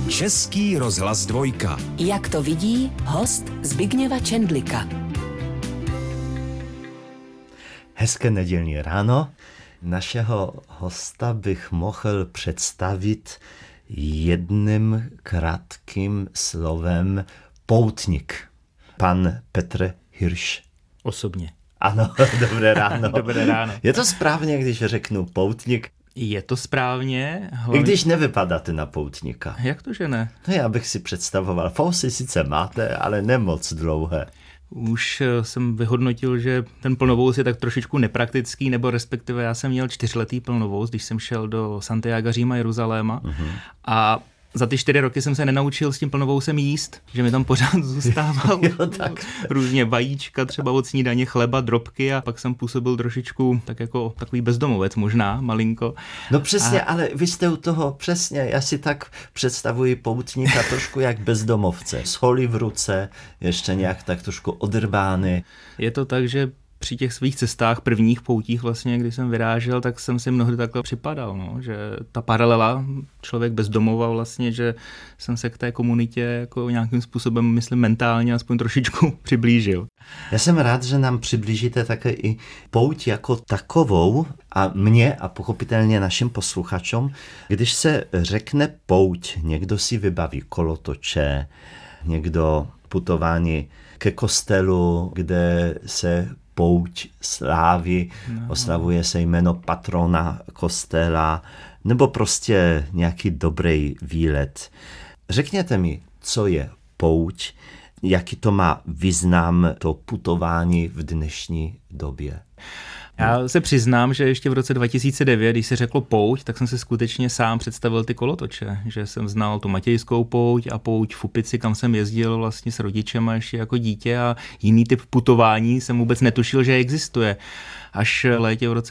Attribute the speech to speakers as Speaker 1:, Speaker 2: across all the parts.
Speaker 1: Český rozhlas Dvojka.
Speaker 2: Jak to vidí host Zbigněva Čendlika.
Speaker 3: Hezké nedělní ráno. Našeho hosta bych mohl představit jedním krátkým slovem poutník. Pan Petr Hirš.
Speaker 4: Osobně.
Speaker 3: Ano, dobré ráno.
Speaker 4: Dobré ráno.
Speaker 3: Je to správně, když řeknu poutník?
Speaker 4: Je to správně. Hlavně...
Speaker 3: I když nevypadáte na poutníka.
Speaker 4: Jak to, že ne?
Speaker 3: No já bych si představoval, fousy sice máte, ale nemoc dlouhé.
Speaker 4: Už jsem vyhodnotil, že ten plnovous je tak trošičku nepraktický, nebo respektive já jsem měl 4letý plnovous, když jsem šel do Santiaga, Říma, Jeruzaléma. A za ty 4 roky jsem se nenaučil s tím plnovousem jíst, že mi tam pořád zůstával různě vajíčka, třeba od snídaně, chleba, drobky, a pak jsem působil trošičku tak jako takový bezdomovec možná, malinko.
Speaker 3: No přesně, ale vy jste u toho přesně, já si tak představuji poutníka trošku jak bezdomovce, s holí v ruce, ještě nějak tak trošku odrbány.
Speaker 4: Je to tak, že při těch svých cestách, prvních poutích vlastně, když jsem vyrážel, tak jsem si mnohdy takhle připadal, no, že ta paralela, člověk bez domova vlastně, že jsem se k té komunitě jako nějakým způsobem, myslím, mentálně aspoň trošičku přiblížil.
Speaker 3: Já jsem rád, že nám přiblížíte také i pouť jako takovou a mně a pochopitelně našim posluchačům. Když se řekne pouť, někdo si vybaví kolotoče, někdo putování ke kostelu, kde se pouť sláví, oslavuje se jméno patrona kostela, nebo prostě nějaký dobrý výlet. Řekněte mi, co je pouť, jaký to má význam, to putování v dnešní době.
Speaker 4: Já se přiznám, že ještě v roce 2009, když se řeklo pouť, tak jsem si skutečně sám představil ty kolotoče, že jsem znal tu matějskou pouť a pouť v Upici, kam jsem jezdil vlastně s rodičema ještě jako dítě, a jiný typ putování jsem vůbec netušil, že existuje. Až v létě v roce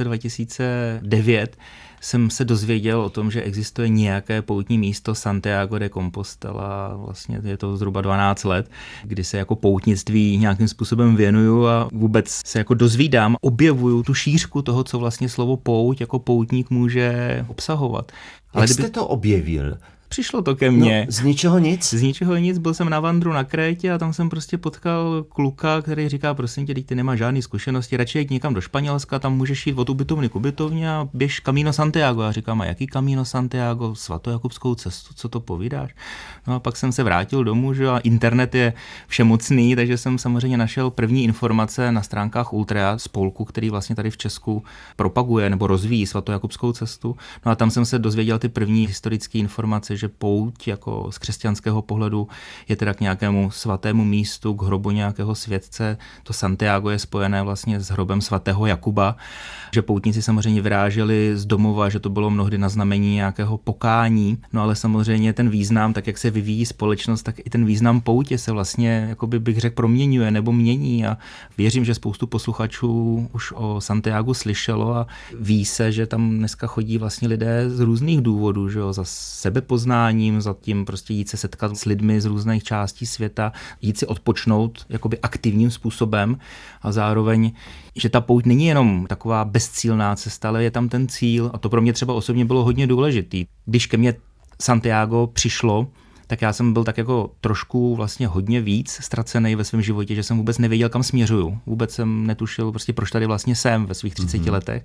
Speaker 4: 2009 jsem se dozvěděl o tom, že existuje nějaké poutní místo Santiago de Compostela, vlastně je to zhruba 12 let, kdy se jako poutnictví nějakým způsobem věnuju a vůbec se jako dozvídám, objevuju tu šířku toho, co vlastně slovo pouť jako poutník může obsahovat.
Speaker 3: Jak jste to objevil?
Speaker 4: Přišlo to ke mně.
Speaker 3: No, z ničeho nic?
Speaker 4: Z ničeho nic, byl jsem na vandru na Krétě a tam jsem prostě potkal kluka, který říká, prosím tě, ty nemáš žádný zkušenosti, radši jít někam do Španělska, tam můžeš jít od ubytovny k ubytovně a běž Camino Santiago. A říkám, a jaký Camino Santiago? Svatojakubskou cestu, co to povídáš? No a pak jsem se vrátil domů, že a internet je všemocný, takže jsem samozřejmě našel první informace na stránkách Ultrea, spolku, který vlastně tady v Česku propaguje nebo rozvíjí svatojakubskou cestu. No a tam jsem se dozvěděl ty první historické informace, že pouť jako z křesťanského pohledu je teda k nějakému svatému místu, k hrobu nějakého světce. To Santiago je spojené vlastně s hrobem svatého Jakuba, že poutníci samozřejmě vyráželi z domova, že to bylo mnohdy na znamení nějakého pokání. No ale samozřejmě ten význam, tak jak se vyvíjí společnost, tak i ten význam poutě se vlastně, jakoby bych řekl, proměňuje nebo mění, a věřím, že spoustu posluchačů už o Santiagu slyšelo a ví se, že tam dneska chodí vlastně lidé z různých důvodů, že jo, za sebepoznání, za tím prostě jít se setkat s lidmi z různých částí světa, jít si odpočnout jakoby aktivním způsobem, a zároveň, že ta pouť není jenom taková bezcílná cesta, ale je tam ten cíl, a to pro mě třeba osobně bylo hodně důležitý. Když ke mně Santiago přišlo, tak já jsem byl tak jako trošku vlastně hodně víc ztracený ve svém životě, že jsem vůbec nevěděl, kam směřuju. Vůbec jsem netušil prostě, proč tady vlastně jsem ve svých 30 letech.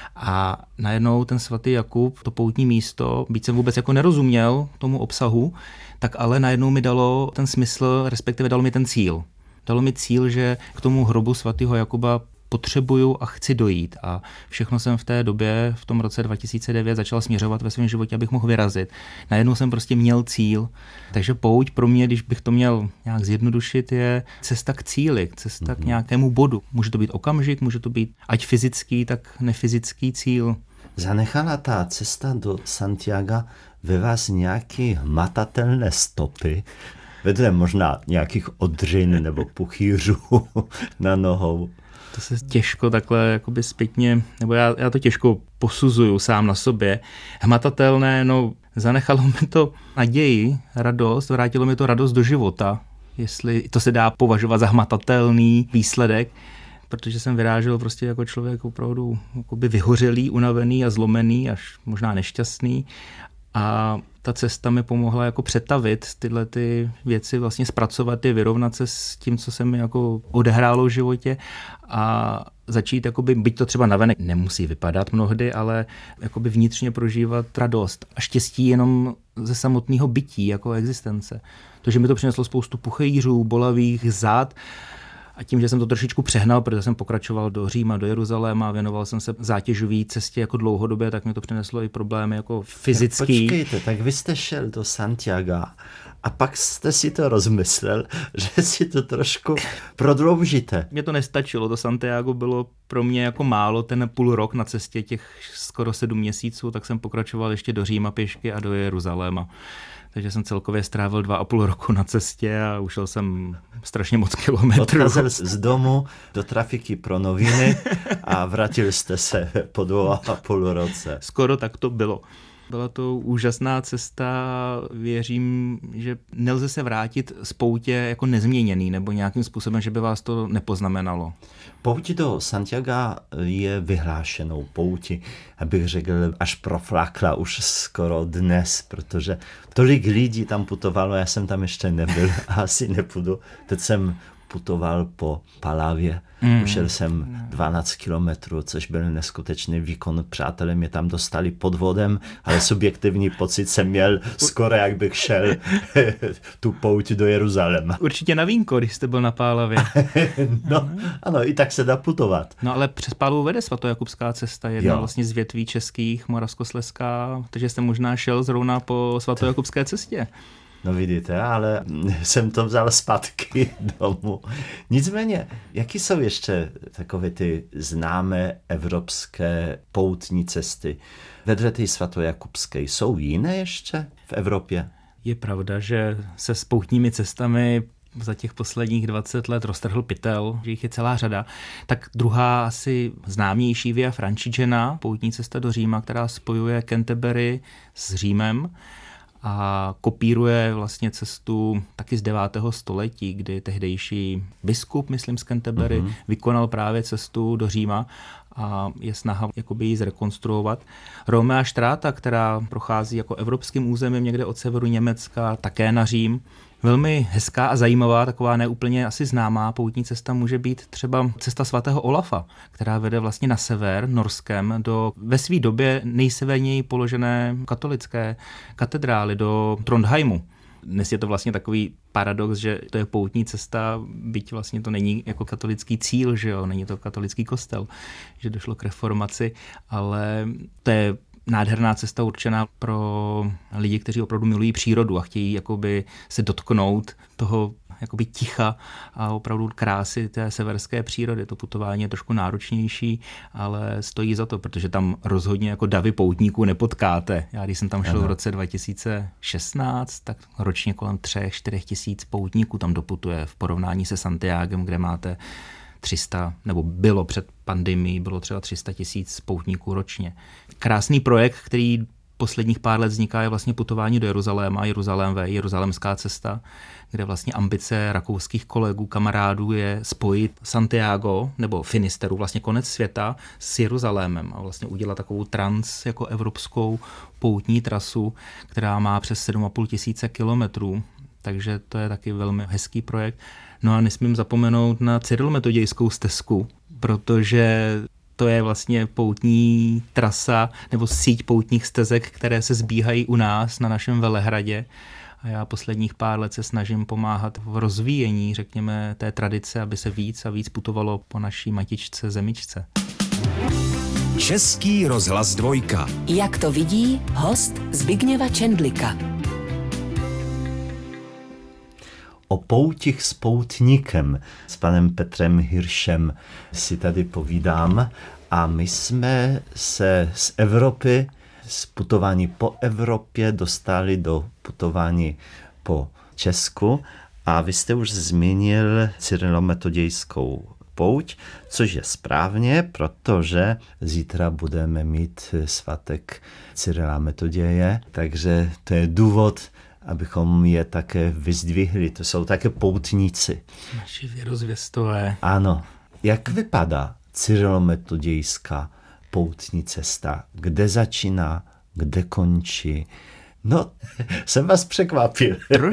Speaker 4: A najednou ten svatý Jakub, to poutní místo, byť jsem vůbec jako nerozuměl tomu obsahu, tak ale najednou mi dalo ten smysl, respektive dalo mi ten cíl. Dalo mi cíl, že k tomu hrobu svatého Jakuba potřebuju a chci dojít, a všechno jsem v té době, v tom roce 2009 začal směřovat ve svém životě, abych mohl vyrazit. Najednou jsem prostě měl cíl, takže pouť pro mě, když bych to měl nějak zjednodušit, je cesta k cíli, cesta k nějakému bodu. Může to být okamžik, může to být ať fyzický, tak nefyzický cíl.
Speaker 3: Zanechala ta cesta do Santiaga ve vás nějaké hmatatelné stopy, vedle možná nějakých odřin nebo puchýřů na nohou?
Speaker 4: To se těžko takhle jakoby zpětně, nebo já to těžko posuzuju sám na sobě. Hmatatelné, no zanechalo mi to naději, radost, vrátilo mi to radost do života, jestli to se dá považovat za hmatatelný výsledek, protože jsem vyrážel prostě jako člověk opravdu vyhořelý, unavený a zlomený, až možná nešťastný. A ta cesta mi pomohla jako přetavit tyhle ty věci, vlastně zpracovat je, vyrovnat se s tím, co se mi jako odehrálo v životě a začít, jakoby, byť to třeba navenek nemusí vypadat mnohdy, ale jakoby vnitřně prožívat radost a štěstí jenom ze samotného bytí, jako existence. To, že mi to přineslo spoustu puchejřů, bolavých zád, a tím, že jsem to trošičku přehnal, protože jsem pokračoval do Říma, do Jeruzaléma, věnoval jsem se zátěžové cestě jako dlouhodobě, tak mi to přineslo i problémy jako fyzický.
Speaker 3: Tak počkejte, tak vy jste šel do Santiaga a pak jste si to rozmyslel, že si to trošku prodloužíte.
Speaker 4: Mně to nestačilo, to Santiago bylo pro mě jako málo, ten půl rok na cestě, těch skoro 7 měsíců, tak jsem pokračoval ještě do Říma pěšky a do Jeruzaléma. Takže jsem celkově strávil 2,5 roku na cestě a ušel jsem strašně moc kilometrů.
Speaker 3: Odcházel z domu do trafiky pro noviny a vrátil jste se po 2,5 roce.
Speaker 4: Skoro tak to bylo. Byla to úžasná cesta, věřím, že nelze se vrátit z poutě jako nezměněný nebo nějakým způsobem, že by vás to nepoznamenalo.
Speaker 3: Pouť do Santiaga je vyhlášenou pouti, abych řekl, až proflákla už skoro dnes, protože tolik lidí tam putovalo, já jsem tam ještě nebyl a asi nepůjdu. Teď jsem putoval po Palavě. Ušel jsem 12 kilometrů, což byl neskutečný výkon. Přátelé mě tam dostali pod vodem, ale subjektivní pocit jsem měl skoro, jak bych šel tu pouť do Jeruzaléma.
Speaker 4: Určitě na vínko, když jste byl na Pálavě.
Speaker 3: No, ano, i tak se dá putovat.
Speaker 4: No ale přes Pálavu vede svatojakubská cesta, jedna vlastně z větví českých, moravskoslezská, takže jste možná šel zrovna po svatojakubské cestě.
Speaker 3: No vidíte, ale jsem to vzal zpátky domů. Nicméně, jaký jsou ještě takové ty známé evropské poutní cesty? Vedle té svatojakubské jsou jiné ještě v Evropě?
Speaker 4: Je pravda, že se s poutními cestami za těch posledních 20 let roztrhl pytel, že jich je celá řada. Tak druhá asi známější Via Francigena, poutní cesta do Říma, která spojuje Canterbury s Římem a kopíruje vlastně cestu taky z 9. století, kdy tehdejší biskup, myslím z Canterbury, vykonal právě cestu do Říma a je snaha jakoby ji zrekonstruovat. Romea Stráta, která prochází jako evropským územím někde od severu Německa, také na Řím. Velmi hezká a zajímavá, taková neúplně asi známá poutní cesta může být třeba cesta svatého Olafa, která vede vlastně na sever, Norskem, do ve své době nejseverněji položené katolické katedrály, do Trondheimu. Dnes je to vlastně takový paradox, že to je poutní cesta, byť vlastně to není jako katolický cíl, že jo, není to katolický kostel, že došlo k reformaci, ale to je nádherná cesta určená pro lidi, kteří opravdu milují přírodu a chtějí jakoby se dotknout toho jakoby ticha a opravdu krásy té severské přírody. To putování je trošku náročnější, ale stojí za to, protože tam rozhodně jako davy poutníků nepotkáte. Já když jsem tam šel v roce 2016, tak ročně kolem 3-4 tisíc poutníků tam doputuje v porovnání se Santiagem, kde máte 300, nebo bylo před pandemií, bylo třeba 300 tisíc poutníků ročně. Krásný projekt, který posledních pár let vzniká, je vlastně putování do Jeruzaléma, Jeruzalémská cesta, kde vlastně ambice rakouských kolegů, kamarádů je spojit Santiago nebo Finisteru, vlastně konec světa, s Jeruzalémem a vlastně udělat takovou jako evropskou poutní trasu, která má přes 7,5 tisíce kilometrů. Takže to je taky velmi hezký projekt. No a nesmím zapomenout na cyrilometodějskou stezku, protože to je vlastně poutní trasa nebo síť poutních stezek, které se sbíhají u nás na našem Velehradě. A já posledních pár let se snažím pomáhat v rozvíjení, řekněme, té tradice, aby se víc a víc putovalo po naší matičce zemičce.
Speaker 1: Český rozhlas 2.
Speaker 2: Jak to vidí host Zbigněva Čendlika.
Speaker 3: O poutích s poutníkem, s panem Petrem Hiršem si tady povídám a my jsme se z Evropy, z putování po Evropě dostali do putování po Česku a vy jste už zmínil cyrilometodějskou pouť, což je správně, protože zítra budeme mít svatek Cyrila Metoděje, takže to je důvod, abychom je také vyzdvihli. To jsou také poutníci.
Speaker 4: Naši věrozvěstové.
Speaker 3: Ano. Jak vypadá cyrilometodějská poutní cesta? Kde začíná, kde končí? No, jsem vás překvapil.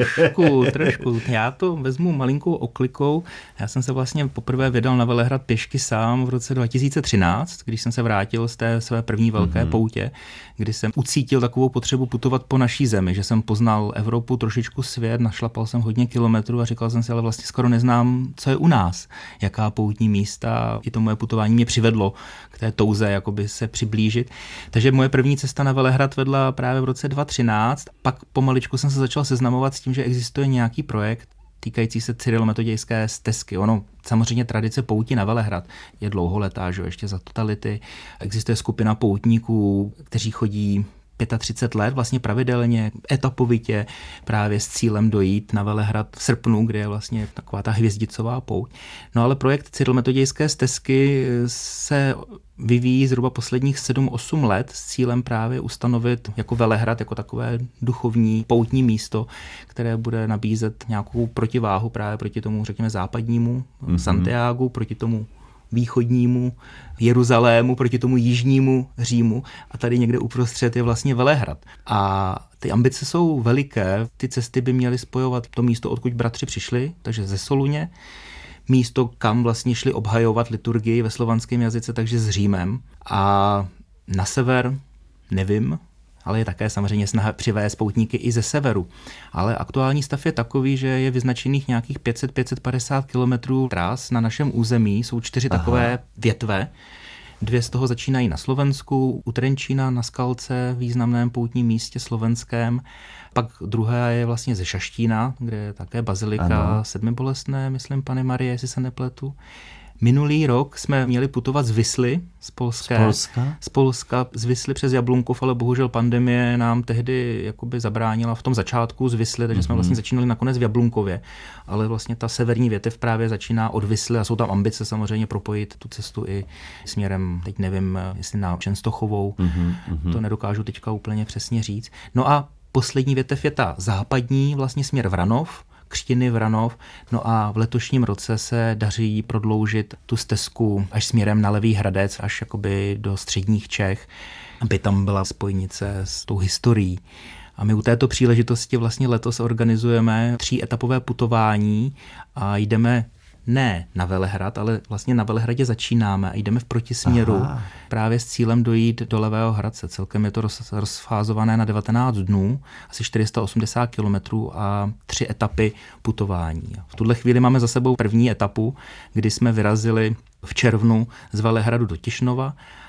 Speaker 4: Trošku. Já to vezmu malinkou oklikou. Já jsem se vlastně poprvé vydal na Velehrad pěšky sám v roce 2013, když jsem se vrátil z té své první velké poutě, kdy jsem ucítil takovou potřebu putovat po naší zemi, že jsem poznal Evropu, trošičku svět, našlapal jsem hodně kilometrů a říkal jsem si, ale vlastně skoro neznám, co je u nás, jaká poutní místa. I to moje putování mě přivedlo k té touze jakoby se přiblížit. Takže moje první cesta na Velehrad vedla právě v roce 2013. Pak pomaličku jsem se začal seznamovat s tím, že existuje nějaký projekt týkající se cyrilometodějské stezky. Ono, samozřejmě tradice pouti na Velehrad je dlouholetá, že ještě za totality. Existuje skupina poutníků, kteří chodí 35 let vlastně pravidelně, etapovitě právě s cílem dojít na Velehrad v srpnu, kde je vlastně taková ta hvězdicová pouť. No ale projekt cyrilometodějské stezky se vyvíjí zhruba posledních 7-8 let s cílem právě ustanovit jako Velehrad, jako takové duchovní poutní místo, které bude nabízet nějakou protiváhu právě proti tomu, řekněme, západnímu Santiagu, proti tomu východnímu Jeruzalému, proti tomu jižnímu Římu a tady někde uprostřed je vlastně Velehrad. A ty ambice jsou veliké, ty cesty by měly spojovat to místo, odkud bratři přišli, takže ze Soluně, místo, kam vlastně šli obhajovat liturgii ve slovanském jazyce, takže s Římem. A na sever nevím, ale je také samozřejmě snaha přivést poutníky i ze severu. Ale aktuální stav je takový, že je vyznačených nějakých 500-550 kilometrů tras na našem území. Jsou 4 takové větve. 2 z toho začínají na Slovensku, u Trenčína na Skalce, významném poutním místě slovenském. Pak druhá je vlastně ze Šaštína, kde je také bazilika Sedmibolestné, myslím, Panny Marie, jestli se nepletu. Minulý rok jsme měli putovat z Visly, z Polska, z Visly přes Jablunkov, ale bohužel pandemie nám tehdy jakoby zabránila v tom začátku z Visly, takže jsme vlastně začínali nakonec v Jablunkově. Ale vlastně ta severní větev právě začíná od Visly a jsou tam ambice samozřejmě propojit tu cestu i směrem, teď nevím, jestli na Čenstochovou, to nedokážu teďka úplně přesně říct. No a poslední větev je ta západní, vlastně směr Vranov, Křtiny, Vranov. No a v letošním roce se daří prodloužit tu stezku až směrem na Levý Hradec, až jakoby do středních Čech, aby tam byla spojnice s tou historií. A my u této příležitosti vlastně letos organizujeme 3etapové putování a jdeme ne na Velehrad, ale vlastně na Velehradě začínáme a jdeme v protisměru právě s cílem dojít do Levého Hradce. Celkem je to rozfázované na 19 dnů, asi 480 kilometrů a 3 etapy putování. V tuhle chvíli máme za sebou první etapu, kdy jsme vyrazili v červnu z Velehradu do Tišnova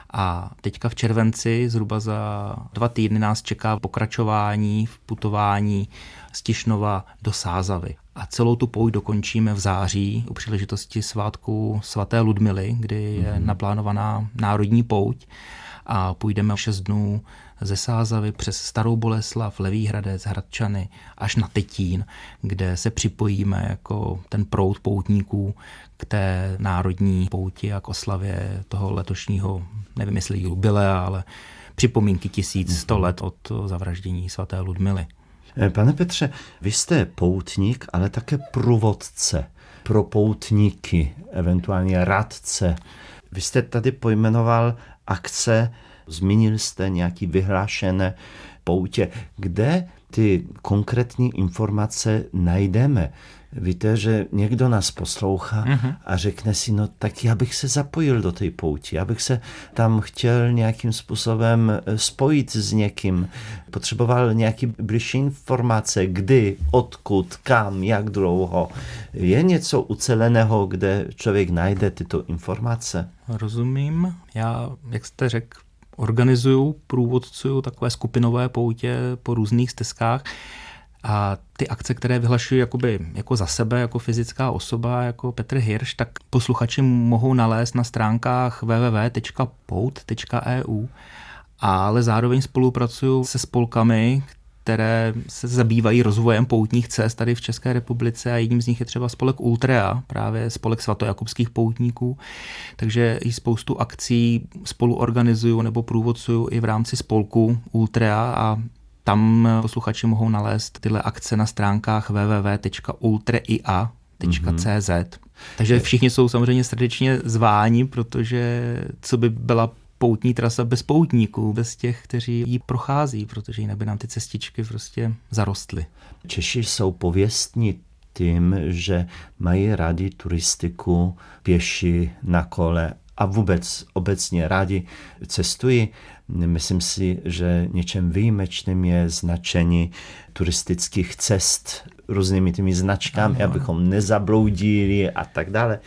Speaker 4: a teďka v červenci zhruba za 2 týdny nás čeká pokračování v putování z Tišnova do Sázavy. A celou tu pouť dokončíme v září u příležitosti svátku svaté Ludmily, kdy je naplánovaná národní pouť a půjdeme 6 dnů ze Sázavy přes Starou Boleslav, Levý Hradec, Hradčany až na Tetín, kde se připojíme jako ten proud poutníků k té národní pouti a k oslavě toho letošního, nevím jestli jubilea, ale připomínky 1100 let od zavraždění svaté Ludmily.
Speaker 3: Pane Petře, vy jste poutník, ale také průvodce pro poutníky, eventuálně radce. Vy jste tady pojmenoval akce, zmínil jste nějaký vyhlášené poutě. Kde ty konkrétní informace najdeme? Víte, že někdo nás poslouchá a řekne si, no tak já bych se zapojil do té pouti, já bych se tam chtěl nějakým způsobem spojit s někým, potřeboval nějaký bližší informace, kdy, odkud, kam, jak dlouho. Je něco uceleného, kde člověk najde tyto informace?
Speaker 4: Rozumím. Já, jak jste řekl, organizuju, průvodcuju takové skupinové poutě po různých stezkách. A ty akce, které vyhlašuji jako za sebe, jako fyzická osoba, jako Petr Hirš, tak posluchači mohou nalézt na stránkách www.pout.eu, ale zároveň spolupracuju se spolkami, které se zabývají rozvojem poutních cest tady v České republice a jedním z nich je třeba spolek Ultrea, právě spolek svatojakubských poutníků, takže i spoustu akcí spolu organizuju nebo průvodcuju i v rámci spolku Ultrea a tam posluchači mohou nalézt tyhle akce na stránkách www.ultreia.cz. Takže všichni jsou samozřejmě srdečně zváni, protože co by byla poutní trasa bez poutníků, bez těch, kteří ji prochází, protože jinak by nám ty cestičky prostě zarostly.
Speaker 3: Češi jsou pověstní tím, že mají rádi turistiku, pěší, na kole a vůbec obecně rádi cestují. Myslím si, že něčem výjimečným je značení turistických cest různými těmi značkami, abychom nezabloudili a tak dále.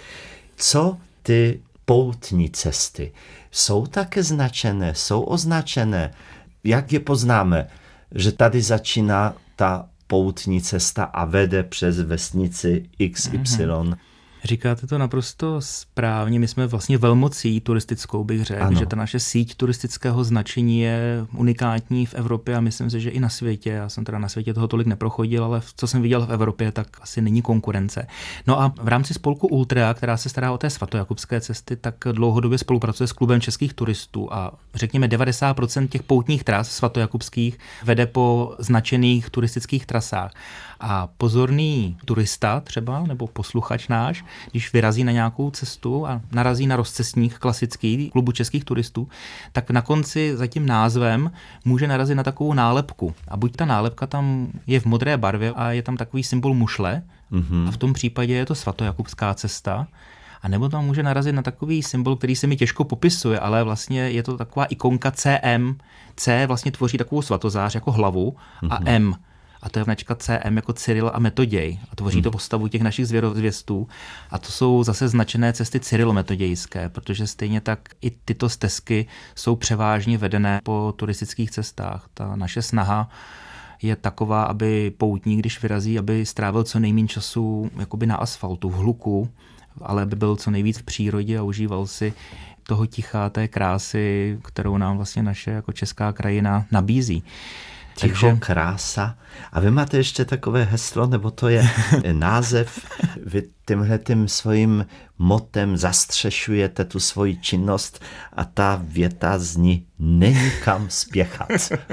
Speaker 3: Co ty poutní cesty? Jsou také značené, jsou označené? Jak je poznáme, že tady začíná ta poutní cesta a vede přes vesnici XY?
Speaker 4: Říkáte to naprosto správně. My jsme vlastně velmocí turistickou, bych řekl, že ta naše síť turistického značení je unikátní v Evropě a myslím si, že i na světě. Já jsem teda na světě toho tolik neprochodil, ale co jsem viděl v Evropě, tak asi není konkurence. No a v rámci spolku Ultra, která se stará o té svatojakubské cesty, tak dlouhodobě spolupracuje s klubem českých turistů a řekněme 90% těch poutních tras svatojakubských vede po značených turistických trasách. A pozorný turista třeba, nebo posluchač náš, když vyrazí na nějakou cestu a narazí na rozcestník klasický klubu českých turistů, tak na konci za tím názvem může narazit na takovou nálepku. A buď ta nálepka tam je v modré barvě a je tam takový symbol mušle, a v tom případě je to svatojakubská cesta, a nebo tam může narazit na takový symbol, který se mi těžko popisuje, ale vlastně je to taková ikonka CM. C vlastně tvoří takovou svatozář jako hlavu a M. A to je značka CM jako Cyril a Metoděj. A tvoří to postavu těch našich zvěrozvěstů. A to jsou zase značené cesty cyrilometodějské, protože stejně tak i tyto stezky jsou převážně vedené po turistických cestách. Ta naše snaha je taková, aby poutník, když vyrazí, aby strávil co nejméně času jakoby na asfaltu, v hluku, ale aby byl co nejvíc v přírodě a užíval si toho ticha, té krásy, kterou nám vlastně naše jako česká krajina nabízí.
Speaker 3: Ticho, krása. A vy máte ještě takové heslo, nebo to je název, vy tímhletým svým motem zastřešujete tu svoji činnost a ta věta zní není kam spěchat.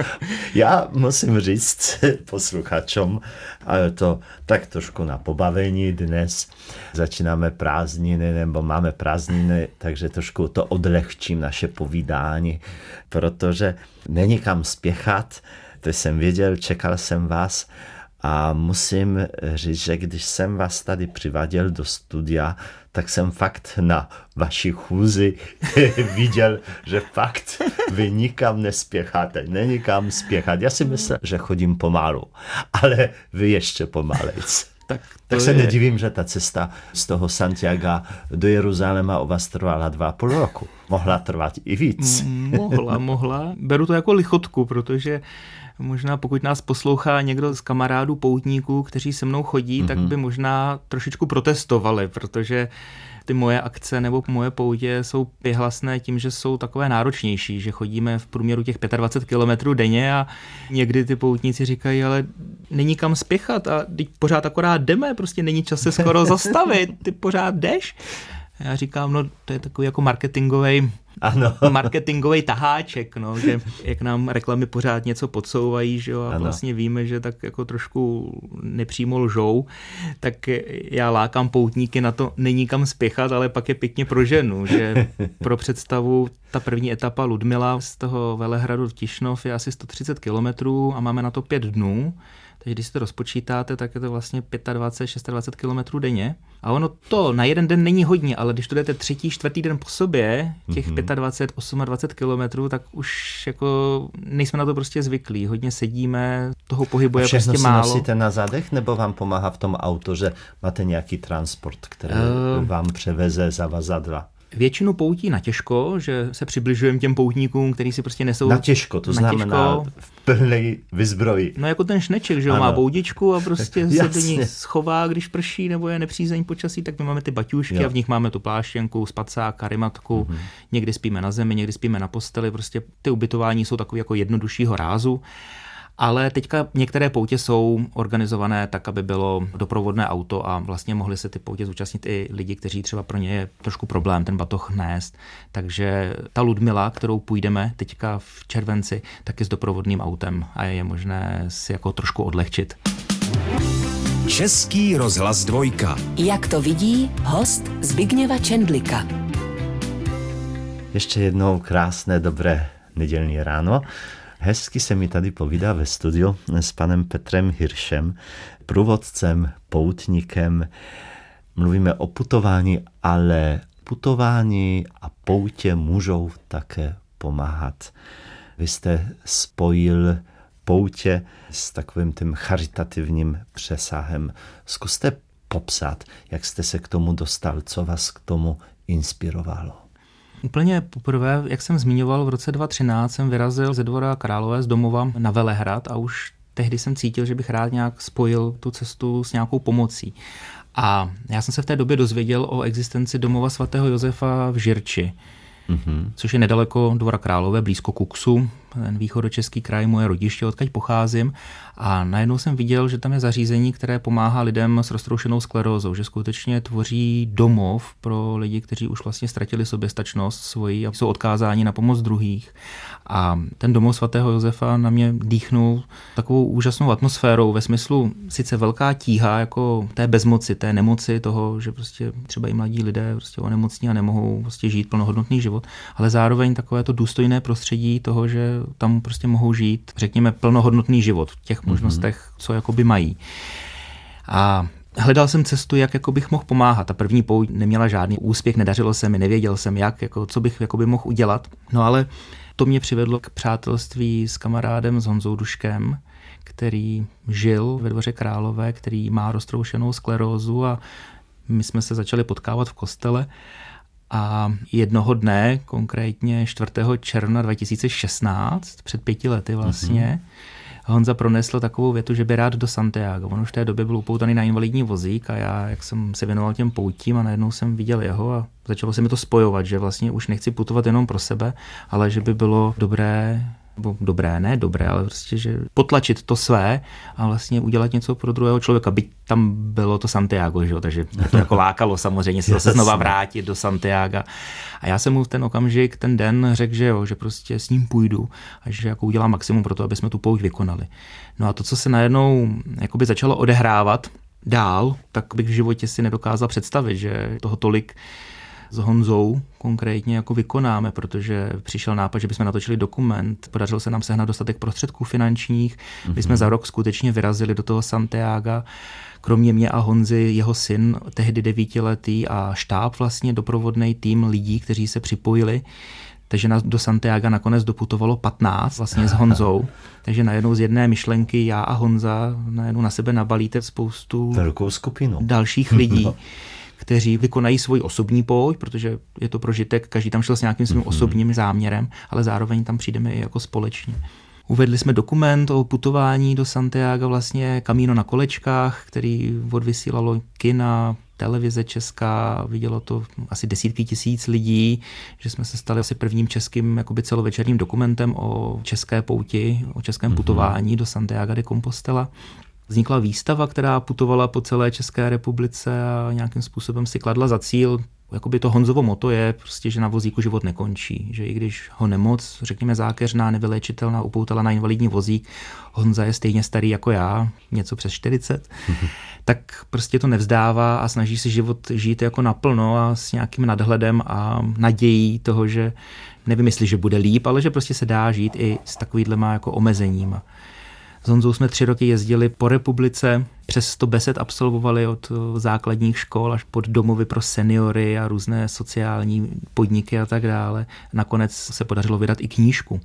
Speaker 3: Já musím říct posluchačům, ale to tak trošku na pobavení dnes. Začínáme prázdniny, nebo máme prázdniny, takže trošku to odlehčím naše povídání, protože není kam spěchat. To jsem věděl, čekal jsem vás a musím říct, že když jsem vás tady přiváděl do studia, tak jsem fakt na vaší chůzi viděl, že fakt vy nikam nespěcháte, není kam spěchat. Já si myslel, že chodím pomalu, ale vy ještě pomalejc. Tak se nedivím, že ta cesta z toho Santiaga do Jeruzaléma u vás trvala 2,5 roku. Mohla trvat i víc.
Speaker 4: Mohla. Beru to jako lichotku, protože možná pokud nás poslouchá někdo z kamarádů poutníků, kteří se mnou chodí, tak by možná trošičku protestovali, protože ty moje akce nebo moje poutě jsou vyhlasné tím, že jsou takové náročnější, že chodíme v průměru těch 25 kilometrů denně a někdy ty poutníci říkají, ale není kam spěchat a teď pořád akorát jdeme, prostě není čas se skoro zastavit, ty pořád jdeš. Já říkám, no to je takový jako marketingový taháček, no, že jak nám reklamy pořád něco podsouvají, že jo, a vlastně víme, že tak jako trošku nepřímo lžou, tak já lákám poutníky na to není kam spěchat, ale pak je pěkně pro ženu, že pro představu ta první etapa Ludmila z toho Velehradu v Tišnov je asi 130 kilometrů a máme na to 5 dnů. Takže když si to rozpočítáte, tak je to vlastně 25-26 kilometrů denně. A ono to na jeden den není hodně, ale když to jdete 3., 4. den po sobě, těch 25-28 kilometrů, tak už jako nejsme na to prostě zvyklí. Hodně sedíme, toho pohybu je prostě málo.
Speaker 3: Všechno si nosíte na zadech, nebo vám pomáhá v tom auto, že máte nějaký transport, který vám převeze zavazadla?
Speaker 4: Většinu poutí na těžko, že se přibližujeme těm poutníkům, kteří si prostě nesou...
Speaker 3: Na těžko, to znamená v plné vyzbroji.
Speaker 4: No jako ten šneček, že má boudičku a prostě se do ní schová, když prší nebo je nepřízeň počasí, tak my máme ty baťůžky a v nich máme tu pláštěnku, spacák, karimatku, někdy spíme na zemi, někdy spíme na posteli, prostě ty ubytování jsou takový jako jednoduššího rázu. Ale teďka některé poutě jsou organizované tak, aby bylo doprovodné auto a vlastně mohli se ty poutě zúčastnit i lidi, kteří třeba pro ně je trošku problém ten batoh nést. Takže ta Ludmila, kterou půjdeme teďka v červenci, tak je s doprovodným autem a je možné si jako trošku odlehčit.
Speaker 1: Český rozhlas 2.
Speaker 2: Jak to vidí host Zbigněva Čendlika.
Speaker 3: Ještě jednou krásné, dobré nedělní ráno. Hezky se mi tady povídá ve studiu s panem Petrem Hiršem, průvodcem, poutníkem. Mluvíme o putování, ale putování a poutě můžou také pomáhat. Vy jste spojil poutě s takovým tím charitativním přesahem. Zkuste popsat, jak jste se k tomu dostal, co vás k tomu inspirovalo.
Speaker 4: Úplně poprvé, jak jsem zmiňoval, v roce 2013 jsem vyrazil ze Dvora Králové z domova na Velehrad a už tehdy jsem cítil, že bych rád nějak spojil tu cestu s nějakou pomocí. A já jsem se v té době dozvěděl o existenci domova svatého Josefa v Žirči, což je nedaleko Dvora Králové, blízko Kuksu, ten východočeský kraj, moje rodiště, odkud pocházím. A najednou jsem viděl, že tam je zařízení, které pomáhá lidem s roztroušenou sklerózou, že skutečně tvoří domov pro lidi, kteří už vlastně ztratili soběstačnost svoji a jsou odkázáni na pomoc druhých. A ten domov svatého Josefa na mě dýchnul takovou úžasnou atmosférou ve smyslu sice velká tíha jako té bezmoci, té nemoci toho, že prostě třeba i mladí lidé prostě onemocní a nemohou prostě žít plnohodnotný život, ale zároveň takové to důstojné prostředí toho, že tam prostě mohou žít, řekněme, plnohodnotný život v těch možnostech, co jakoby mají. A hledal jsem cestu, jak jako bych mohl pomáhat. Ta první pouť neměla žádný úspěch, nedařilo se mi, nevěděl jsem jak, jako, co bych jakoby mohl udělat. No ale to mě přivedlo k přátelství s kamarádem, s Honzou Duškem, který žil ve Dvoře Králové, který má roztroušenou sklerózu a my jsme se začali potkávat v kostele. A jednoho dne, konkrétně 4. června 2016, před 5 lety vlastně, Honza pronesl takovou větu, že by rád do Santiago. On už v té době byl upoutaný na invalidní vozík a já, jak jsem se věnoval těm poutím a najednou jsem viděl jeho a začalo se mi to spojovat, že vlastně už nechci putovat jenom pro sebe, ale že by bylo dobré, ale prostě, že potlačit to své a vlastně udělat něco pro druhého člověka. Byť tam bylo to Santiago, že jo? Takže to jako lákalo samozřejmě se zase znova vrátit do Santiaga. A já jsem mu v ten okamžik, ten den řekl, že jo, že prostě s ním půjdu a že jako udělám maximum pro to, aby jsme tu pouť vykonali. No a to, co se najednou jakoby začalo odehrávat dál, tak bych v životě si nedokázal představit, že toho tolik s Honzou konkrétně jako vykonáme, protože přišel nápad, že bychom natočili dokument, podařilo se nám sehnat dostatek prostředků finančních, my jsme za rok skutečně vyrazili do toho Santiaga, kromě mě a Honzy, jeho syn, tehdy 9letý a štáb vlastně, doprovodný tým lidí, kteří se připojili, takže nás do Santiaga nakonec doputovalo 15 vlastně s Honzou, takže najednou z jedné myšlenky já a Honza najednou na sebe nabalíte spoustu
Speaker 3: velkou skupinu
Speaker 4: dalších lidí, kteří vykonají svůj osobní pouť, protože je to prožitek, každý tam šel s nějakým svým osobním záměrem, ale zároveň tam přijdeme i jako společně. Uvedli jsme dokument o putování do Santiaga, vlastně Camino na kolečkách, který odvysílalo kina, televize česká, vidělo to asi desítky tisíc lidí, že jsme se stali asi prvním českým jakoby celovečerním dokumentem o české pouti, o českém putování do Santiaga de Compostela. Vznikla výstava, která putovala po celé České republice a nějakým způsobem si kladla za cíl, jakoby to Honzovo motto je prostě, že na vozíku život nekončí, že i když ho nemoc, řekněme zákeřná, nevyléčitelná, upoutala na invalidní vozík, Honza je stejně starý jako já, něco přes 40, tak prostě to nevzdává a snaží si život žít jako naplno a s nějakým nadhledem a nadějí toho, že nevymyslí, že bude líp, ale že prostě se dá žít i s takovýhlema jako omezeníma. S Honzou jsme 3 roky jezdili po republice, přes 100 besed absolvovali od základních škol až pod domovy pro seniory a různé sociální podniky a tak dále. Nakonec se podařilo vydat i knížku.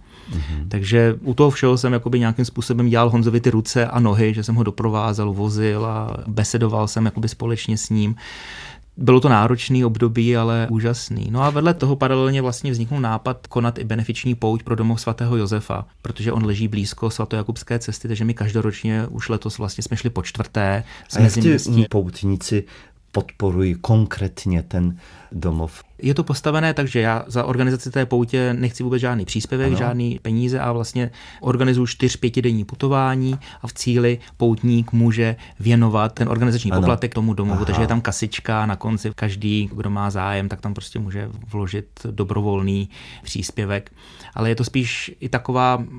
Speaker 4: Takže u toho všeho jsem jakoby nějakým způsobem dělal Honzovi ty ruce a nohy, že jsem ho doprovázel, vozil a besedoval jsem jakoby společně s ním. Bylo to náročný období, ale úžasný. No a vedle toho paralelně vlastně vzniknul nápad konat i benefiční pouť pro domov svatého Josefa, protože on leží blízko svatojakubské cesty, takže my každoročně už letos vlastně jsme šli po 4.
Speaker 3: A jak ti poutníci podporují konkrétně ten domov?
Speaker 4: Je to postavené tak, že já za organizaci té poutě nechci vůbec žádný příspěvek, žádný peníze a vlastně organizuju 4-5denní putování a v cíli poutník může věnovat ten organizační poplatek tomu domovu, takže je tam kasička na konci, každý, kdo má zájem, tak tam prostě může vložit dobrovolný příspěvek. Ale je to spíš i taková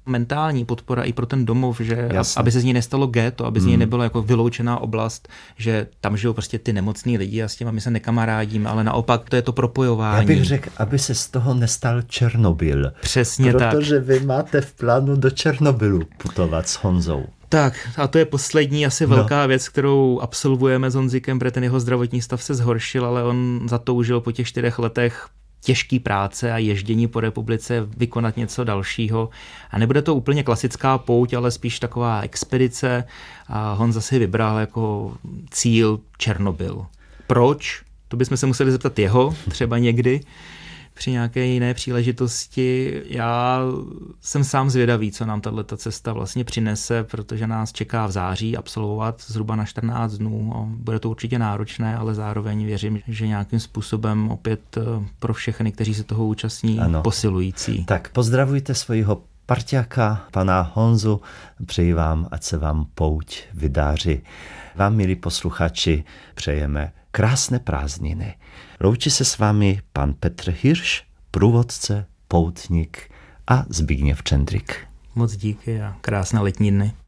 Speaker 4: mentální podpora i pro ten domov, že
Speaker 3: Jasne.
Speaker 4: aby se z ní nestalo ghetto, aby z ní nebylo jako vyloučená oblast, že tam žijou prostě ty nemocní lidi a s těma my se nekamarádíme, ale naopak to je to propojování.
Speaker 3: Já bych řekl, aby se z toho nestal Černobyl.
Speaker 4: Přesně tak.
Speaker 3: Protože vy máte v plánu do Černobylu putovat s Honzou.
Speaker 4: Tak a to je poslední asi velká věc, kterou absolvujeme s Honzikem, protože ten jeho zdravotní stav se zhoršil, ale on zatoužil po těch 4 letech těžký práce a ježdění po republice vykonat něco dalšího. A nebude to úplně klasická pouť, ale spíš taková expedice. A Honza si vybral jako cíl Černobyl. Proč? To bychom se museli zeptat jeho, třeba někdy při nějaké jiné příležitosti. Já jsem sám zvědavý, co nám tato cesta vlastně přinese, protože nás čeká v září absolvovat zhruba na 14 dnů. Bude to určitě náročné, ale zároveň věřím, že nějakým způsobem opět pro všechny, kteří se toho účastní, posilující.
Speaker 3: Tak pozdravujte svojho parťáka, pana Honzu, přeji vám, ať se vám pouť vydáří. Vám, milí posluchači, přejeme krásné prázdniny. Loučí se s vámi pan Petr Hirš, průvodce, poutník a Zbigněv Čendrik.
Speaker 4: Moc díky a krásné letní dny.